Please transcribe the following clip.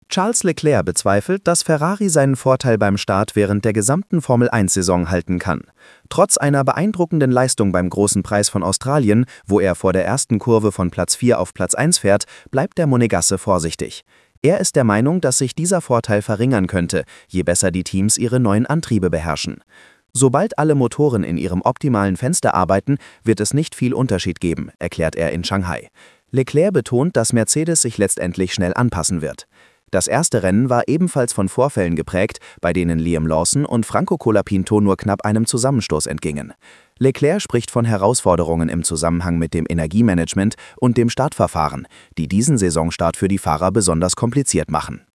Charles Leclerc bezweifelt, dass Ferrari seinen Vorteil beim Start während der gesamten Formel-1-Saison halten kann. Trotz einer beeindruckenden Leistung beim Großen Preis von Australien, wo er vor der ersten Kurve von Platz 4 auf Platz 1 fährt, bleibt der Monegasse vorsichtig. Er ist der Meinung, dass sich dieser Vorteil verringern könnte, je besser die Teams ihre neuen Antriebe beherrschen. Sobald alle Motoren in ihrem optimalen Fenster arbeiten, wird es nicht viel Unterschied geben, erklärt er in Shanghai. Leclerc betont, dass Mercedes sich letztendlich schnell anpassen wird. Das erste Rennen war ebenfalls von Vorfällen geprägt, bei denen Liam Lawson und Franco Colapinto nur knapp einem Zusammenstoß entgingen. Leclerc spricht von Herausforderungen im Zusammenhang mit dem Energiemanagement und dem Startverfahren, die diesen Saisonstart für die Fahrer besonders kompliziert machen.